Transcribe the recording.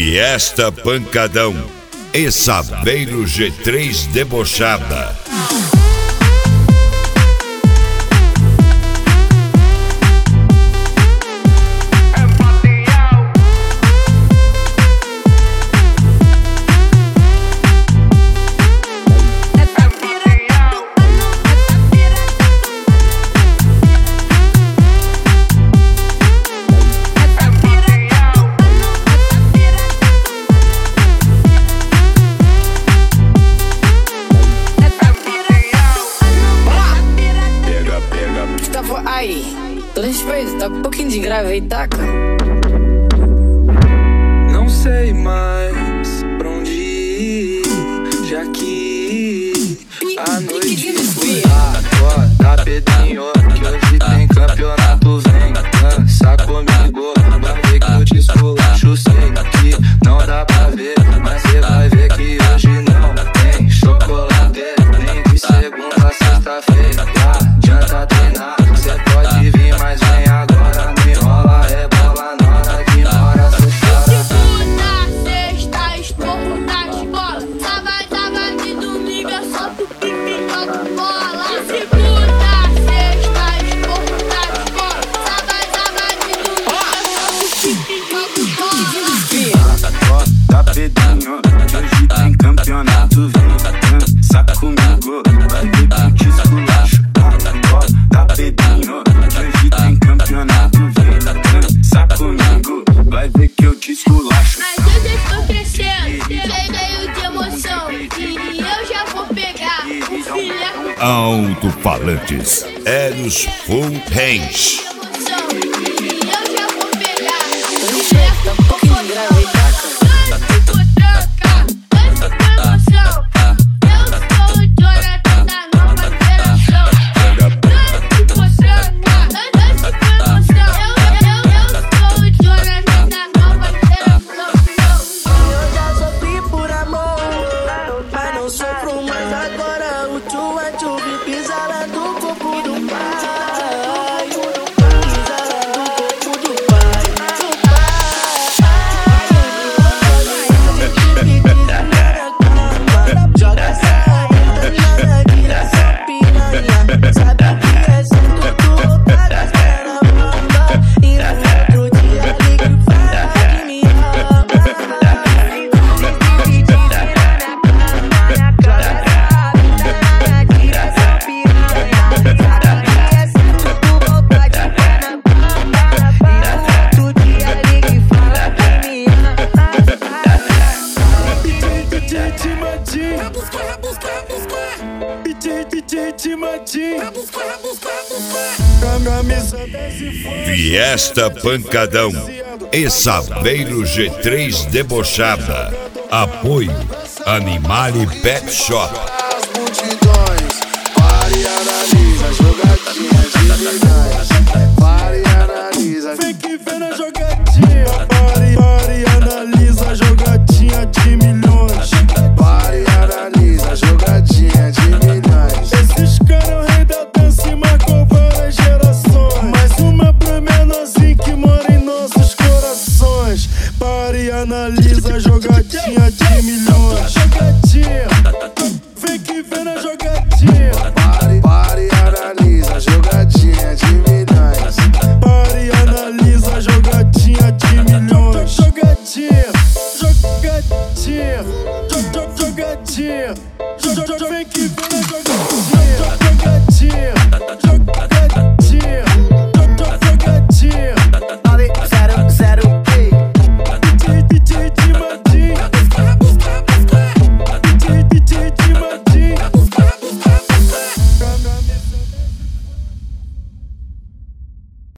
Fiesta Pancadão e Saveiro G3 Debochada. Aí, todo respeito, tá com um pouquinho de grave aí, taca. Não sei mais pra onde ir, já que a noite foi da Pedrinho, que hoje tem campeonato, vem dança comigo, vai ver que eu te esculacho, sei que não dá pra ver, mas cê vai ver que hoje não tem chocolate, nem de segunda a sexta-feira, adianta treinar. Cê pode vir, mas vem agora. Me enrola, rebola na hora que mora, cê chora. Segunda, sexta, esporro na escola. Sábado e domingo é só tu pipi com bola. Segunda, sexta, esporro na escola. Sábado e domingo é só tu pipi com bola. Da Pedrinho, que hoje tem campeonato, vem dança comigo, vai ver que te esculacho. Da Pedrinho, que hoje tem campeonato, vem dança comigo, vai ver que eu te esculacho. Mas eu já estou crescendo, cheio de emoção, e eu já vou pegar o filé com Alto-falantes, Eros Full Range. emoção, e eu já vou pegar o filé Tá um pouquinho de grave aí, taca. Fiesta Pancadão e Saveiro G3 Debochada. Apoio Animale Pet Shop. As multidões, pare e analisa, jogadinha de milhões. Pare e analisa, vem que vem na jogadinha. Pare e analisa, jogadinha de milhões. Pare e analisa, jogadinha de milhões. Esses caras é o rei da dança e marcou várias gerações. Mais uma pro menorzinho que mora em nossos corações. Pare e analisa, jogadinha de milhões.